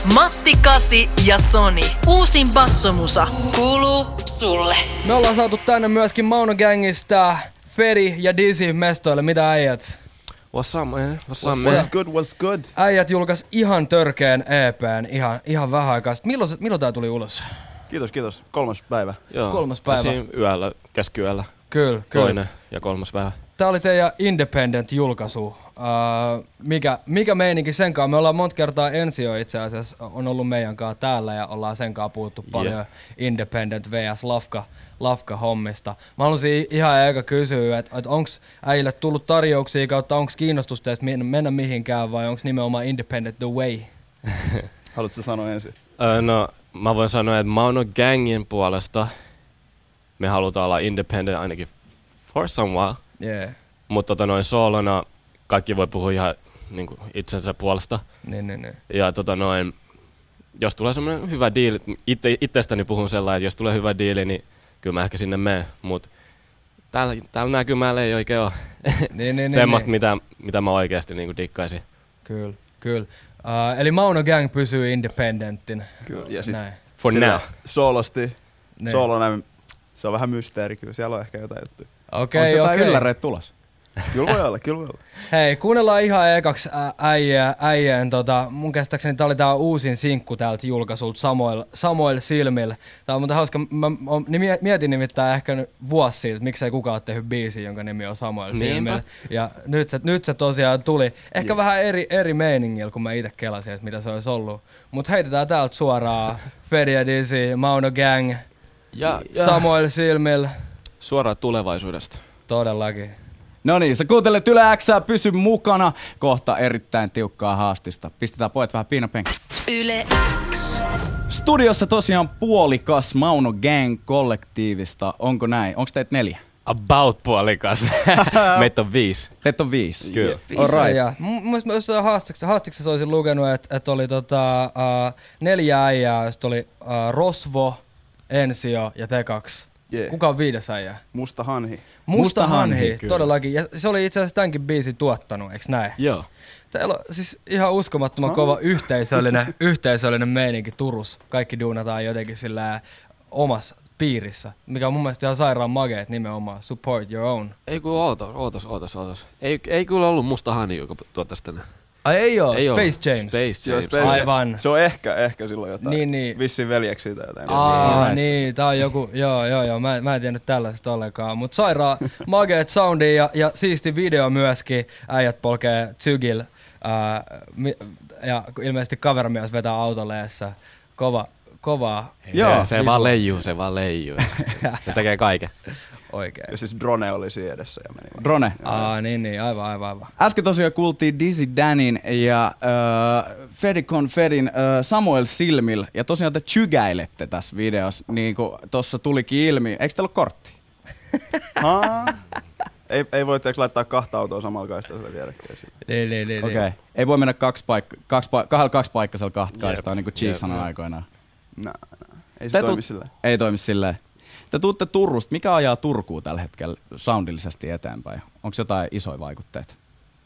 Matti Kasi ja Soni. Uusin bassomusa kuuluu sulle. Me ollaan saatu tänne myöskin Mauno Gangista Fedi ja Dizzy mestoille. Mitä äijät? What's up, man? What's good? Äijät julkaisi ihan törkeän EP:n ihan vähän aikaa. Milloin tää tuli ulos? Kiitos. 3. päivä. Joo. 3. päivä. Siinä yöllä, keskiyöllä. Kyllä. Toinen ja 3. päivä. Tää oli teidän independent-julkaisu. Mikä meininki senkaan? Me ollaan monta kertaa Ensio itse asiassa on ollut meidän kanssa täällä ja ollaan senkaan puhuttu paljon independent vs lafka hommista. Mä haluaisin ihan eka kysyä, että onko äijille tullut tarjouksia kautta onko kiinnostusta mennä mihinkään vai onko nimenomaan independent the way? Haluatko sanoa ensin? No, mä voin sanoa, että Mauno Gangin puolesta me halutaan olla independent ainakin for some while. Yeah. Mutta soolona kaikki voi puhua ihan niinku itsensä puolesta. Niin. Ja jos tulee semmoinen hyvä diili, itsestäni puhun sellainen, että jos tulee hyvä diili, niin kyllä mä ehkä sinne menen. Mut täällä näkymällä ei oikein ole semmoista, mitä mä oikeasti niinku dikkaisin. Kyllä. Eli Mauno Gang pysyy independenttin. Kyllä, ja sit for now. Soolosti. Soolona, se on vähän mysteeri, kyllä siellä on ehkä jotain juttuja. Okei. Onko jotain ylläreet tulossa? Kyllä voi olla. Hei, kuunnellaan ihan ekaksi äijän, mun käsittääkseni tää oli tää uusin sinkku täältä julkaisulta Samoil Silmillä. Tää on muuten hauska, mä mietin nimittäin ehkä vuosi siitä, että miksei kukaan ole tehnyt biisiä, jonka nimi on Samoil Silmillä. Ja nyt se tosiaan tuli. Ehkä vähän eri meiningillä, kun mä ite kelasin, että mitä se olisi ollut. Mut heitetään täältä suoraan Fedi ja Dizzy, Mauno Gang, Samoil Silmillä. Suoraan tulevaisuudesta. Todellakin. No niin, sä kuuntelet Yle X:ää, pysy mukana. Kohta erittäin tiukkaa haastista. Pistetään pojat vähän piinapenkistä. Yle X. Studiossa tosiaan puolikas Mauno Gang-kollektiivista. Onko näin? Onko teitä 4? About puolikas. Meitä on 5. Teitä on 5? Kyllä. Alright. Mun mielestä haastiksessa olisin lukenut, että oli 4 äijää, josta oli Rosvo, Ensio ja T2. Yeah. Kuka on 5 äijää? Musta hanhi. Musta hanhi, kyllä. todellakin. Ja se oli itse asiassa tämänkin biisin tuottanut, eiks näin? Joo. Täällä on siis ihan uskomattoman kova yhteisöllinen meininki Turussa. Kaikki duunataan jotenkin sillä omassa piirissä, mikä on mun mielestä ihan sairaan mageet nimenomaan. Support your own. Ei kun ootas. Ei kyllä ollut Musta Hani, joka tuottaisi tänne. Ai ei oo, Ei Space oo. James. Space Joo, James. Space- Aivan. Se on ehkä silloin jotain. Niin. Vissiin veljeksi tai jotain. Niin, tää on joku, joo, mä en tiennyt tällaista ollenkaan, mut sairaan mageet soundia ja siisti video myöskin, äijät polkee Tsygil, ja ilmeisesti kaverimies vetää autoleessa, kovaa. Joo, se vaan leijuu. Se tekee kaiken. Oikein. Ja siis drone oli siinä edessä ja meni vaan. Drone. Niin, aivan. Äsken tosiaan kuultiin Dizzy Danin ja Fedin Samoil Silmil. Ja tosiaan te chygäilette tässä videossa, niin kuin tossa tulikin ilmi. Eikö teillä ole kortti? Ei voi laittaa 2 autoa samalla kaistalla vierekkäin. Niin. Okei. Ei voi mennä kaksipaikkaisella 2 kaistaa, niin kuin Cheek sanoi aikoinaan. No. Ei se toimi silleen. Ei toimi silleen. Te tuutte Turusta. Mikä ajaa Turkuun tällä hetkellä soundillisesti eteenpäin? Onko jotain isoja vaikutteita?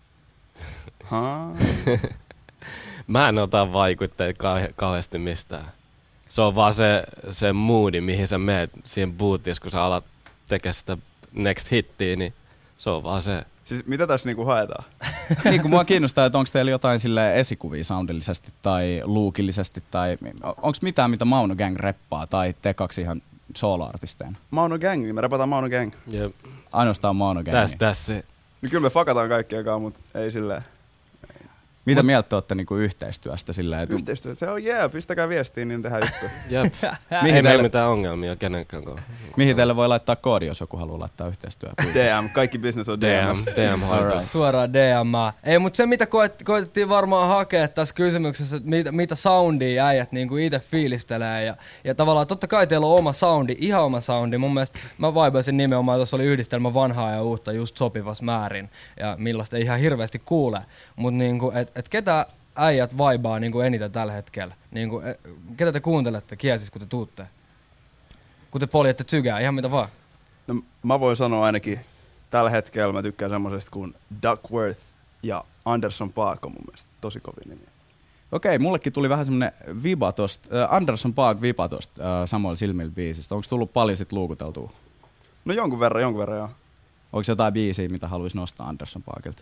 Mä en ota vaikutteita kauheasti mistään. Se on vaan se moodi, mihin sä meet siihen booties, kun sä alat tekemään sitä next hittiä, niin se on vaan se. Siis mitä tässä niinku haetaan? Niin kuin mua kiinnostaa, että onko teillä jotain esikuvia soundillisesti tai luukillisesti, tai onko mitään, mitä Mauno Gang reppaa, tai te 2 ihan solo-artisteina? Mauno Gang, me repataan Mauno Gang. Jep. Ainoastaan Mauno Gang. Tässä. No kyllä me fakataan kaikkiakaan, mutta ei silleen. Mitä mieltä te olette niinku yhteistyöstä silleen? Että Yhteistyö, se on pistäkää viestiä, niin tehdään juttu. Jep. Ei meillä mitään ongelmia kenenkään kanssa. mihin teille voi laittaa koodi, jos joku haluaa laittaa yhteistyötä? DM, kaikki business on DM. Right. Suoraan DM. Ei, mutta se mitä koetettiin varmaan hakea tässä kysymyksessä, että mitä soundia äijät niinku itse fiilistelee. Ja tavallaan totta kai teillä on oma soundi, ihan oma soundi. Mun mielestä mä vaibasin nimenomaan, tuossa oli yhdistelmä vanhaa ja uutta just sopivassa määrin. Ja millaista ei ihan hirveästi kuule. Mutta niinku, et ketä äijät vaibaa niinku eniten tällä hetkellä? Niinku, ketä te kuuntelette kiesis, kun te tuutte? Kun te poljette Tsygää, ihan mitä vaan. No, mä voin sanoa ainakin tällä hetkellä mä tykkään semmosesta kuin Duckworth ja Anderson Paak on mun mielestä tosi kovin nimi. Okei, mullekin tuli vähän semmonen viba tosta, Anderson Paak viba tosta Samuel Silmil biisistä. Onko tullut paljon sit luukuteltua? No jonkun verran joo. Onko jotain biisiä, mitä haluaisi nostaa Anderson Paakilta?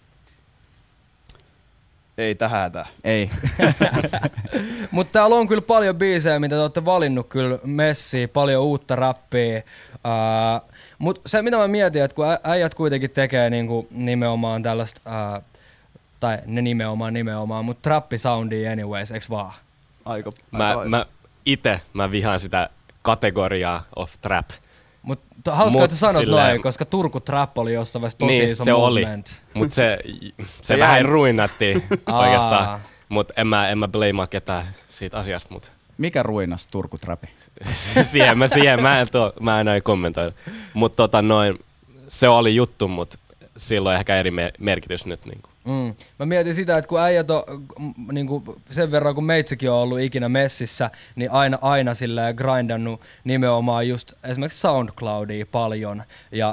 Ei tähän. Ei. Mutta täällä on kyllä paljon biisejä, mitä te olette valinnut kyllä messiä, paljon uutta rappia. Mutta se mitä mä mietin, että kun äijät kuitenkin tekee niinku nimenomaan tällaista, tai ne nimenomaan, mutta trappisoundia anyways, eiks vaan? Aika Mä vihaan sitä kategoriaa of trap. Mutta hauskaa, että sanot noin, koska Turku Trap oli jossain vaiheessa tosi iso se movement. oli, mutta se vähän ruinattiin oikeastaan. Mutta en mä blamaa ketään siitä asiasta. Mut. Mikä ruinas Turku Trapi? siihen mä en noin kommentoida. Mutta se oli juttu, mutta silloin ehkä eri merkitys nyt. Niinku. Mä mietin sitä, että kun äijät on niinku, sen verran, kun meitsikin on ollut ikinä messissä, niin aina silleen grindannut nimenomaan just esimerkiksi SoundCloudia paljon. Ja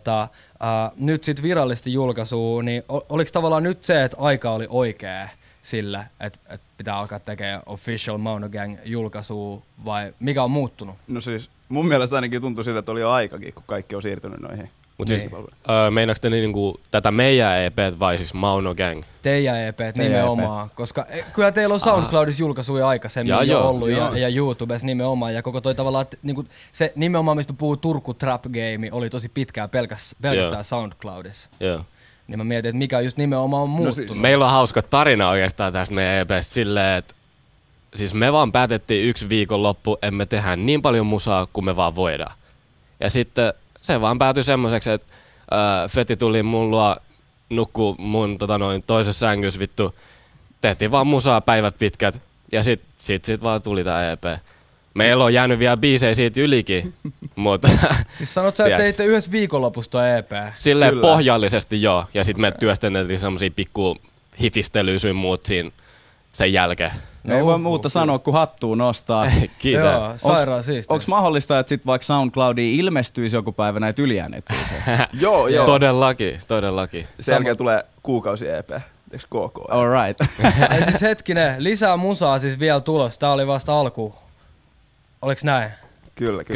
nyt sit virallisesti julkaisua, niin oliko tavallaan nyt se, että aika oli oikea sillä, että pitää alkaa tekemään official Mauno Gang julkaisua, vai mikä on muuttunut? No siis mun mielestä ainakin tuntui siltä, että oli jo aikakin, kun kaikki on siirtynyt noihin. Mutta siis, meinaatko te niinku tätä meidän EP:t vai siis Mauno Gang? Teidän EP:t nimenomaan, koska kyllä teillä on SoundCloudissa julkaisuja aikaisemmin jo ollut ja YouTubessa nimenomaan, ja koko toi tavallaan, niinku, se nimenomaan, mistä puhuu Turku Trap Game, oli tosi pitkään pelkästään SoundCloudissa. Joo. Niin mä mietin, että mikä just nimenomaan on muuttunut. No siis, meillä on hauska tarina oikeastaan tästä meidän EP:stä silleen, että siis me vaan päätettiin yksi viikonloppu, että me tehdään niin paljon musaa kuin me vaan voidaan. Ja sitten se vaan päätyi semmoiseksi, että Feti tuli mun luo nukkuu mun toisessa sängyssä vittu. Tehtiin vaan musaa päivät pitkät ja sit vaan tuli tää EP. Meillä on jäänyt vielä biisejä siitä ylikin, mutta... Siis sanot sä, että teitte yhdessä viikonlopussa tuo EP? Silleen kyllä. Pohjallisesti joo, ja sit me työskenneltiin semmosia pikku hifistelyä sun muut siinä sen jälkeen. No, ei voi muuta sanoa, kun hattua nostaa. Kiitos. Joo, sairaan siistiä. Onko mahdollista, että sit vaikka SoundCloudiin ilmestyisi joku päivä näitä ylijääneitä biisejä? Joo. Todellakin. Sen jälkeen tulee kuukausi EP. Eiks KK? All right. Ei siis hetkinen, lisää musaa siis vielä tulos. Tää oli vasta alku. Oliks näin? Kyllä.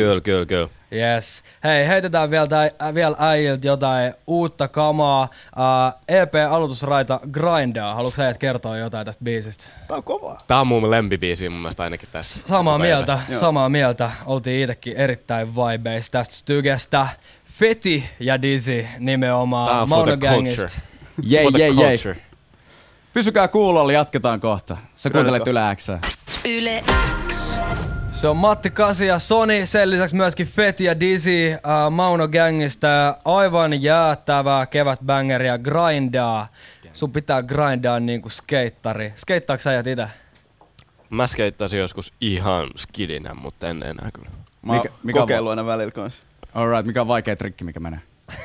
Yes. Hei, heitetään vielä äijiltä jotain uutta kamaa. EP-aloitusraita Grindaa. Haluatko heidät kertoa jotain tästä biisistä? Tää on kovaa. Tää on mun lempibiisi mun mielestä ainakin tässä. Samaa mieltä. Oltiin itekin erittäin vibeis tästä stygestä. Feti ja Dizzy nimenomaan Mauno Gangista. Jei. Pysykää kuulolla, jatketaan kohta. Sä kuuntelet Yle X:ää. Yle X. Se on Matti Kasi ja Sony, sen lisäksi myöskin Feti ja Dizzy Mauno Gangista. Aivan jäättävää kevätbängeria Grindaa. Sun pitää grindaa niinku skeittari. Skeittaako sä ite? Mä skeittasin joskus ihan skidinä, mutta en enää kyllä. Mä oon kokeillut aina välillä kanssa. Alright, mikä on vaikea trikki, mikä menee?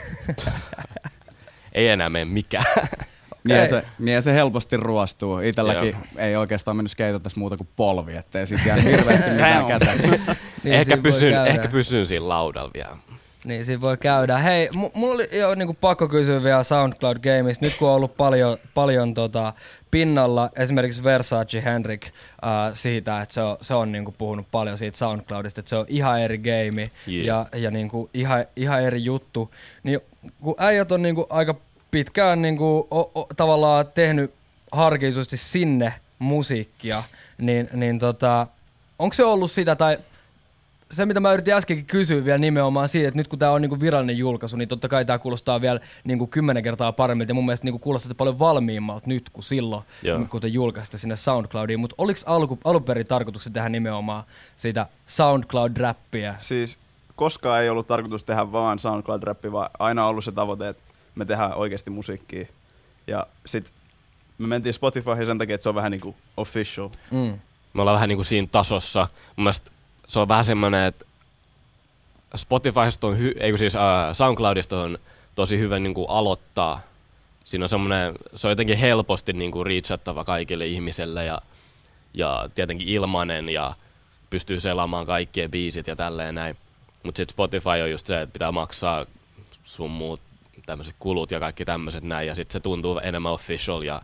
Ei enää mene mikään. Niin se helposti ruostuu. Itelläkin ei oikeastaan mennyt skeitata tässä muuta kuin polvi, ettei sit jää hirveästi mitään käteen. Niin ehkä pysyn siinä laudalla vielä. Niin, siinä voi käydä. Hei, mulla oli jo niinku pakko kysyä vielä SoundCloud Gameista. Nyt kun on ollut paljon pinnalla, esimerkiksi Versace Henrik siitä, että se on niinku puhunut paljon siitä SoundCloudista, että se on ihan eri game ja niinku ihan eri juttu. Niin kun äijät on niinku aika pitkään niinku tavallaan tehnyt harkitusti sinne musiikkia, niin onko se ollut sitä, tai se mitä mä yritin äskenkin kysyä vielä nimenomaan siitä, että nyt kun tää on niinku virallinen julkaisu, niin totta kai tää kuulostaa vielä niinku 10 kertaa paremmilta, ja mun mielestä niinku kuulostaa paljon valmiimmalta nyt kuin silloin, kun te julkaisitte sinne SoundCloudiin, mutta oliko alunperin tarkoituksena tehdä nimenomaan siitä SoundCloud-räppiä? Siis koskaan ei ollut tarkoitus tehdä vaan SoundCloud-räppiä, vaan aina on ollut se tavoite, että me tehdään oikeasti musiikkia. Ja sit me mentiin Spotifyhin sen takia, että se on vähän niinku official. Me ollaan vähän niinku siinä tasossa. Mun mielestä se on vähän semmoinen, että Spotifysta on, SoundCloudista on tosi hyvä niinku aloittaa. Siinä on semmoinen, se on jotenkin helposti niinku reachattava kaikille ihmisille ja tietenkin ilmainen ja pystyy selaamaan kaikkien biisit ja tälleen näin. Mut sit Spotify on just se, että pitää maksaa sun muut tämmöiset kulut ja kaikki tämmöiset näin, ja sitten se tuntuu enemmän official ja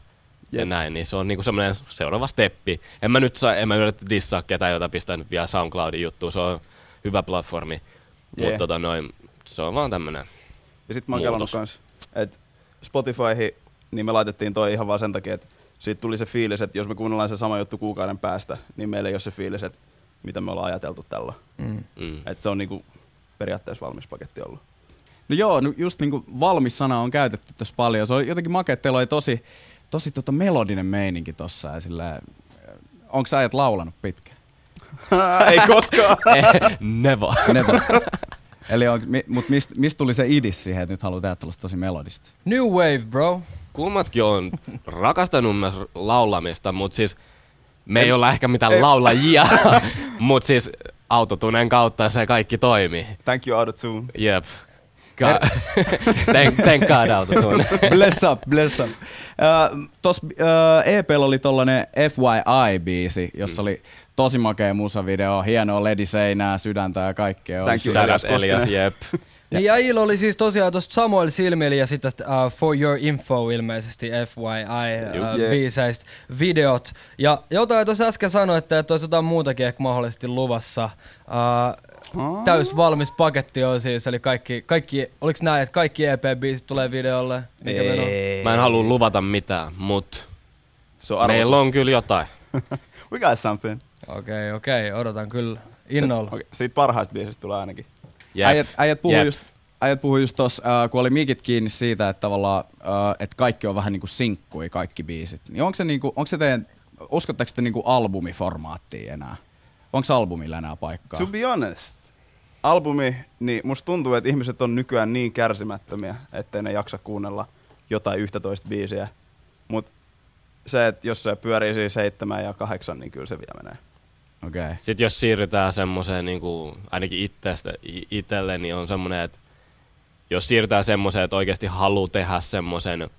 ja näin, niin se on niinku semmoinen seuraava steppi. En mä yritä dissaa ketään, jota pistää nyt vielä SoundCloudin juttuun, se on hyvä platformi, mutta se on vaan tämmönen ja sit mä oon kelannut kans, että Spotifyhin niin me laitettiin toi ihan vaan sen takia, että siitä tuli se fiilis, että jos me kuunnellaan se sama juttu kuukauden päästä, niin meillä ei ole se fiilis, että mitä me ollaan ajateltu tällä. Että se on niinku periaatteessa valmis paketti ollut. No joo, just niinku valmis sana on käytetty tässä paljon. Se on jotenkin makea, että teillä oli tosi melodinen meininki tossa. Ja silleen, onko sä äijät laulanut pitkään? Ei koskaan. Never. Eli mutta mistä tuli se idis siihen, että nyt haluaa tehdä tällaista tosi melodista? New wave, bro. Kummatkin on rakastanut myös laulamista, mutta siis me ei olla ehkä mitään laulajia, mutta siis autotuneen kautta se kaikki toimii. Thank you, autotune. Jep. Thank God, autotune. Bless up. Tuossa EP:llä oli tollanen FYI-biisi, jossa oli tosi makea musavideo, hienoa lediseinää, sydäntä ja kaikkea. Thank you, Elias, jep. Niin jäijillä oli siis tosiaan tosta Samuel Silmil ja sitten For Your Info ilmeisesti FYI-biiseistä videot. Ja jotain tuossa äsken sanoitte, että olisi jotain muutakin ehkä mahdollisesti luvassa. Täys valmis paketti on siis, eli kaikki oliks näin, että kaikki EP-biisit tulee videolle? Mä en halua luvata mitään, mut meillä on kyllä jotain. We got something. Okei, odotan kyllä innolla. Siitä parhaista biisistä tulee ainakin. Äijät puhui just tossa, kun oli mikit kiinni siitä, että tavallaan, että kaikki on vähän niinku sinkkui, kaikki biisit. Niin onko se teidän, uskotteko te niinku albumiformaattiin enää? Onko albumilla enää paikkaa? To be honest, albumi, niin musta tuntuu, että ihmiset on nykyään niin kärsimättömiä, ettei ne jaksa kuunnella jotain 11 biisiä. Mut se, että jos se pyörii siis 7 ja 8, niin kyllä se vielä menee. Okay. Sitten jos siirrytään semmoiseen, niin kuin ainakin itselle, niin on semmoinen, että jos siirrytään semmoiseen, että oikeasti haluaa tehdä semmoisen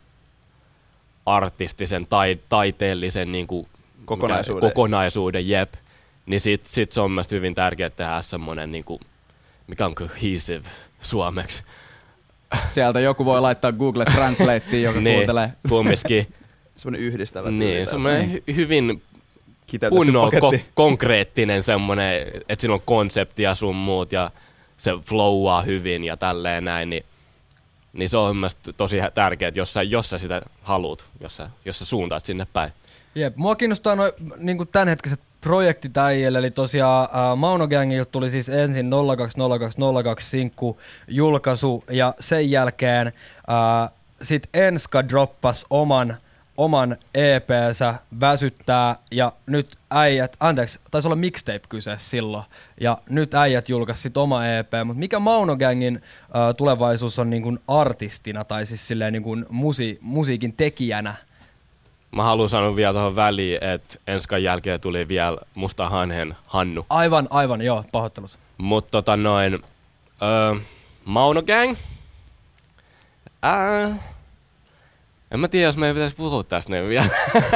artistisen tai taiteellisen niin kuin kokonaisuuden, jep, niin sit se on mielestäni hyvin tärkeää tehdä semmoinen, niin kuin, mikä on cohesive suomeksi. Sieltä joku voi laittaa Google Translateen, joka kuuntelee. Kumminkin. Semmoinen yhdistävä. Niin, semmoinen hyvin kunnolla konkreettinen semmoinen, että siinä on konsepti ja sun muut ja se flowaa hyvin ja tälleen näin, niin se on mielestäni tosi tärkeää, jos sä sitä haluut, jos sä suuntaat sinne päin. Jep, mua kiinnostaa noin niin tämänhetkiset projektit äijille, eli tosiaan Mauno Gangilta tuli siis ensin 020202 sinkku julkaisu ja sen jälkeen sit Enska droppas oman EP:nsä Väsyttää ja nyt äijät, taisi olla mixtape kyseessä silloin, ja nyt äijät julkaisi sit oma EP, mutta mikä Mauno Gangin tulevaisuus on niin kuin artistina tai siis silleen niin kuin musiikin tekijänä? Mä haluan sanoa vielä tuohon väliin, että Enskan jälkeen tuli vielä Musta Hanhen Hannu. Aivan, joo, pahoittelut. Mutta Mauno Gang? En mä tiedä, jos meidän pitäisi puhua tästä nyt vielä.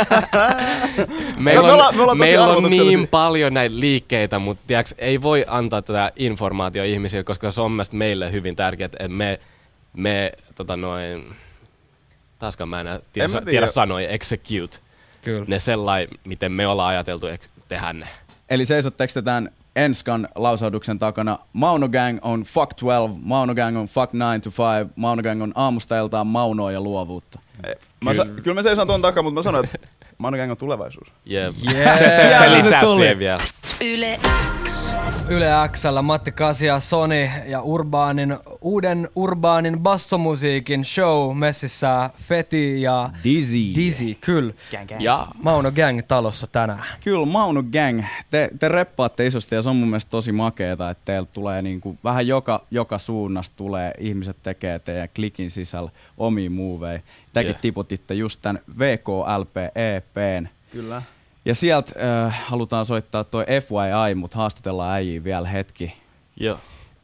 Meillä on niin paljon näitä liikkeitä, mutta tiiäks, ei voi antaa tätä informaatiota ihmisille, koska se on mielestäni meille hyvin tärkeää, että taaskaan mä en tiedä sanoja, execute. Kyllä. Ne sellainen, miten me ollaan ajateltu tehdä ne. Eli seisotteko te tämän Enskan lausahduksen takana? Mauno Gang on fuck 12, Mauno Gang on fuck 9 to 5, Mauno Gang on aamusta iltaan maunoa ja luovuutta. Kyllä mä seison tuon takaa, mutta mä sanoin, että Mauno Gang on tulevaisuus. Jep. Se lisää siihen vielä. Yle X. Yle X:llä Matti Kasi ja Sony ja uuden urbaanin bassomusiikin show messissä Feti ja Dizzy, kyllä. Ja Mauno Gang talossa tänään. Kyllä, Mauno Gang. Te reppaatte isosti ja se on mun mielestä tosi makeeta, että teillä tulee niinku vähän joka suunnasta tulee, ihmiset tekee teidän klikin sisällä omia moveja. Tekin tiputitte just tän VKLP EP:n. Kyllä. Ja sieltä halutaan soittaa toi FYI, mutta haastatellaan äijiä vielä hetki. Joo.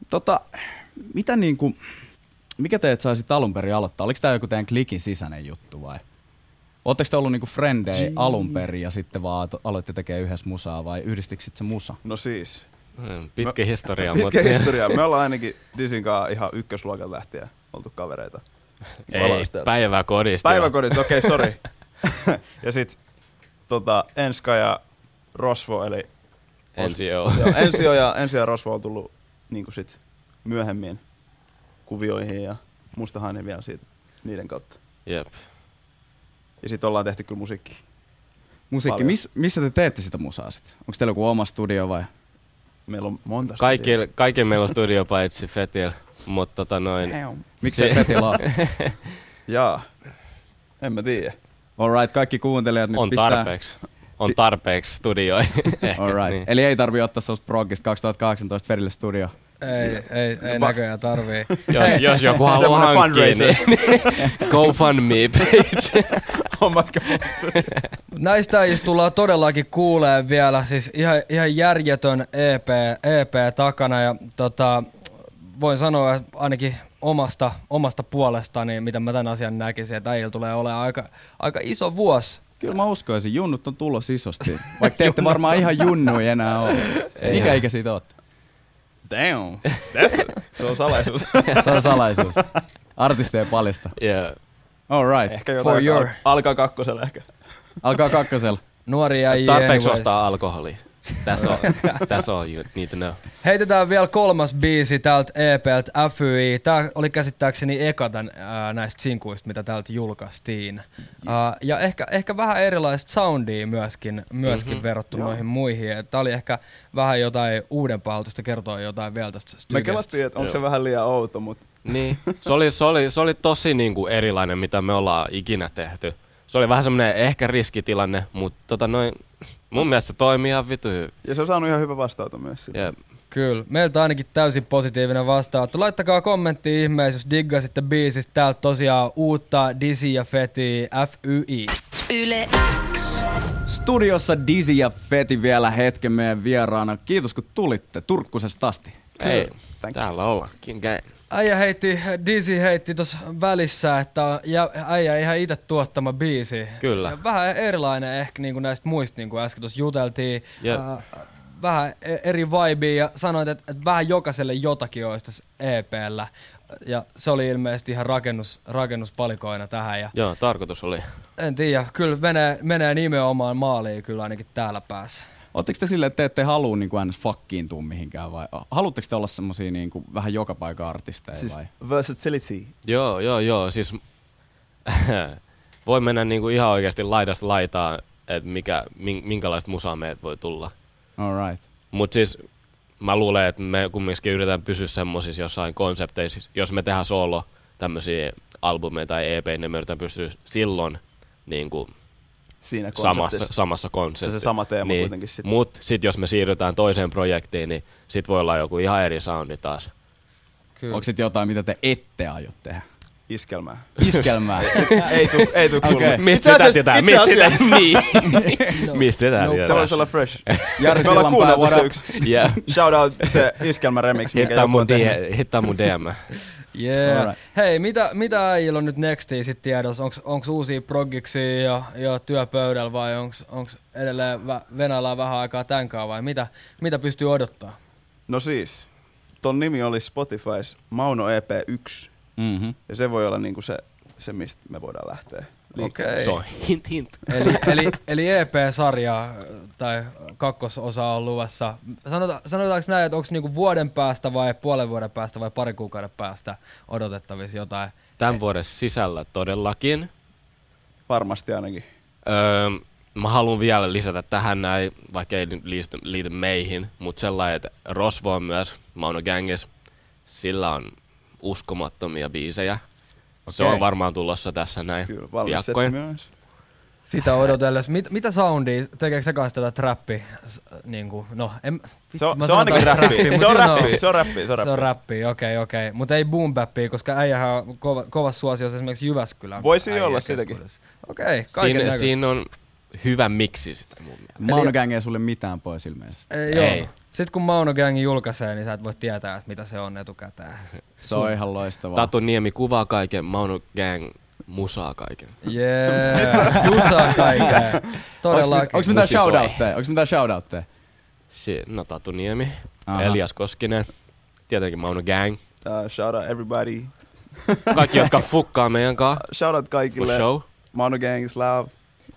Mikä teet saisit alun perin aloittaa? Oliko tää joku teidän klikin sisäinen juttu vai? Ootteko te ollut niinku frendejä alun perin ja sitten vaan aloitte tekemään yhdessä musaa vai yhdistikö sit se musa? No siis. Pitkä historia. Pitkä historia. Me ollaan ainakin Dizin kanssa ihan ykkösluokan lähtien oltu kavereita. Ei, päiväkodista. Päiväkodista, okei, sori. Ja sit Enska ja Rosvo, eli NCO. Ensio ja Rosvo on tullut niinku sit myöhemmin kuvioihin ja Mustahainen vielä siitä niiden kautta. Jep. Ja sit ollaan tehty kyllä musiikkia. Musiikki, missä te teette sitä musaa sit? Onko teillä joku oma studio vai? Meillä on monta Kaikilla meillä on studio paitsi Fetil, mutta Miksi se Fetil on? Jaa, en mä tiedä. Alright, kaikki kuuntelijat nyt On tarpeeksi studioja. Alright. Niin. Eli ei tarvii ottaa sellaista progista 2018 Ferille studio. Ei näköjään tarvii. Jos joku haluaa hankkia, niin GoFundMe page. Hommatko Näistä äijistä tullaan todellakin kuulee vielä, siis ihan järjetön EP takana ja voin sanoa että ainakin omasta puolestani, mitä mä tämän asian näkisin, että äijillä tulee olemaan aika iso vuosi. Kyllä mä uskoisin, junnut on tulos isosti, vaikka te ette varmaan ihan junnuja enää ole. Mikä ikä siitä ootte? Damn, se on salaisuus. Se on salaisuus. Artisteja paljasta. Yeah. Alright. Ehkä jotain alkaa kakkosella ehkä. Alkaa kakkosella. Nuori äijä. Tarpeeksi ostaa alkoholia. That's all you need to know. Heitetään vielä kolmas biisi täältä EP:ltä FYI. Tää oli käsittääkseni eka näistä sinkuista, mitä täältä julkaistiin. Ja ehkä vähän erilaista soundia myöskin verrattuna noihin muihin. Tää oli ehkä vähän jotain uudempaa, haluaisi kertoa jotain vielä tästä studiosta. Me kelattiin, että onko se vähän liian outo, mutta... Niin, se oli tosi niinku erilainen, mitä me ollaan ikinä tehty. Se oli vähän semmoinen ehkä riskitilanne, mutta mun mielestä se toimii ihan vitu hyvin. Ja se on saanut ihan hyvä vastaanotto myös. Yep. Kyllä, meiltä on ainakin täysin positiivinen vastaanotto. Laittakaa kommenttia ihmeessä, jos diggasitte biisistä. Täältä tosiaan uutta Dizzy ja Feti FYI. Yle X. Studiossa Dizzy ja Feti vielä hetken meidän vieraana. Kiitos kun tulitte Turkkusesta asti. Ei, täällä ollaan. Dizzy heitti tuossa välissä, että äijä ihan itse tuottama biisi. Kyllä. Ja vähän erilainen ehkä niinku näistä muista, niin kuin äsken tuossa juteltiin. Vähän eri vibea ja sanoit, että vähän jokaiselle jotakin olisi tässä EP:llä. Ja se oli ilmeisesti ihan rakennuspalikoina tähän. Joo, tarkoitus oli. En tiedä, kyllä menee nimenomaan maaliin kyllä ainakin täällä päässä. Oletteko te silleen, että te ette halua niin kuin fakkiintua mihinkään vai haluatteko te olla semmosia niin kuin vähän joka paikan artisteja siis vai? Versatility. Joo, siis voi mennä niin kuin ihan oikeasti laidasta laitaan, että minkälaista musaa meitä voi tulla. Alright. Mut siis mä luulen, että me kumminkin yritetään pysyä semmosissa jossain konsepteissa. Jos me tehdään solo tämmösiä albumeja tai EP, niin me yritetään pysyä silloin niin kuin siinä samassa konseptissa. Se sama teema niin. Kuitenkin sitten. Mut sit jos me siirrytään toiseen projektiin, niin sit voi olla joku ihan eri soundi taas. Kyllä. Onko sit jotain, mitä te ette aio tehdä? Iskelmää. Ei tuu kuulua. Okay. Mistä sitä tietää? Mistä sitä tietää? Se voisi olla fresh. Jari Sillanpää, what up? Yeah. Shout out se Iskelmä remix, mikä joku on tehnyt. Hittaa mun DM. Yeah. Alright. Hei, mitä äijillä on nyt nextia sit tiedossa? Onks uusia progiksia jo työpöydällä vai onks edelleen venaillaan vähän aikaa tänkaan vai mitä pystyy odottaa? No siis, ton nimi oli Spotifys Mauno EP1. Mm-hmm. Ja se voi olla niinku se mistä me voidaan lähteä. Okay. Se on hint. eli EP-sarja tai kakkososa on luvassa. Sanotaanko näin, että onko niinku vuoden päästä vai puolen vuoden päästä vai pari kuukauden päästä odotettavissa jotain? Tämän vuoden sisällä todellakin. Varmasti ainakin. Mä haluan vielä lisätä tähän näin, vaikka ei liity meihin, mutta sellainen, että Rosvo on myös Mauno Ganges. Sillä on uskomattomia biisejä. Okay. Se on varmaan tulossa tässä näin piakkoin. Sitä odotellessa. Mitä soundia? Tekeekö se kanssa tätä trappia? Niinku, no, se on ainakin räppiä. Se on räppiä, okei. Mutta ei boom bappia, koska äijähän on kovassa suosiossa esimerkiksi Jyväskylän. Voisi olla sitäkin. Okei, kaiken siinä on hyvä miksi sitä mun mielestä. Mauno Gang ei sulle mitään pois ilmeisesti. Ei. Sitten kun Mauno Gang julkaisee, niin sä et voi tietää, että mitä se on etukäteen. Se on ihan loistavaa. Tatu Niemi kuvaa kaiken, Mauno Gang musaa kaiken. Yeah, musaa kaiken. Todellakin. Onks mitään shoutoutteja? No Tatu Niemi, Elias Koskinen, tietenkin Mauno Gang. Shout out everybody. Kaikki, jotka fukkaa meidän kanssa. Shout out kaikille. For show. Mauno Gang is love.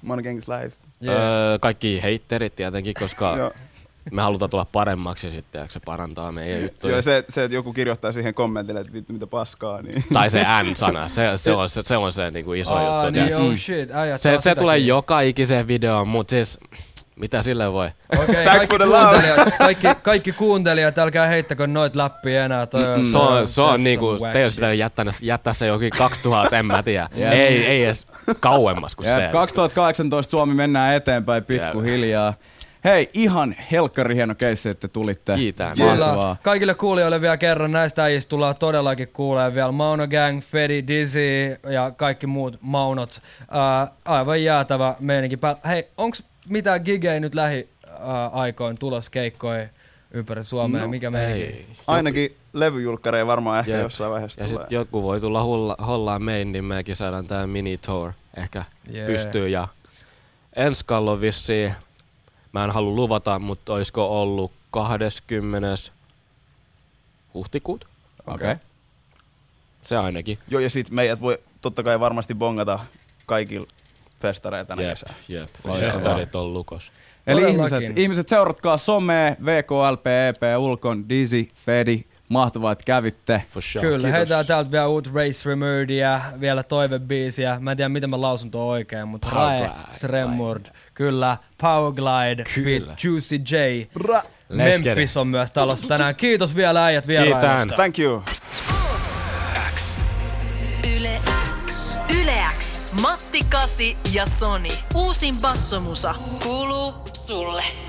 Money Gangs Life. Kaikki heitterit tietenkin, koska me halutaan tulla paremmaksi ja sitten se parantaa meidän juttuja. Joo, se, että joku kirjoittaa siihen kommentille, että vittu mitä paskaa. Niin. Tai se N-sana, se on se niinku iso juttu. Niin, shit. Se tulee joka ikiseen videoon, mutta siis mitä sille voi? Okei, kaikki kuuntelijat, älkää heittäkö noit läppiä enää. Se on niinku, te olisi pitänyt jättää se jokin 2000, en mä tiedä. Ei edes kauemmas kuin se. 2018 Suomi mennään eteenpäin pikkuhiljaa. Hei, ihan helkkari hieno keissi, että tulitte. Kiitän. Kyllä. Kaikille kuulijoille vielä kerran näistä äijistä tullaan todellakin kuulee vielä Mauno Gang, Fedi, Dizzy ja kaikki muut Maunot. Aivan jäätävä meininki päällä. Hei, onks mitään gigejä nyt lähiaikoin tulos keikkoja ympäri Suomea? No, mikä meininki? Ainakin levyjulkkareja varmaan ehkä jossain vaiheessa ja tulee. Ja sitten joku voi tulla hollaan mein, niin mekin saadaan tää mini-tour ehkä pystyy. Ja ensi kallon vissiin. Mä en halua luvata, mutta olisiko ollut 20. huhtikuuta? Okei. Se ainakin. Joo, ja sit meidät voi totta kai varmasti bongata kaikilla festareilla tänä kesänä. Jep. Festarit on lukos. Eli ihmiset seuratkaa somea, VKLP, EP, Ulkon, Dizzy, Fedi. Mahtavaa, että kävitte. Sure. Kyllä, heitään täältä vielä uut Race Remurdia, vielä toivebiisiä. Mä en tiedä, miten mä lausun tuon oikein, mutta Rae Sremmurd. Kyllä, Powerglide, Fit Juicy J. Memphis on myös talossa tänään. Kiitos vielä äijät vierailusta. Thank you. Yle X. Yle X. Matti Kasi ja Soni. Uusin bassomusa kuuluu sulle.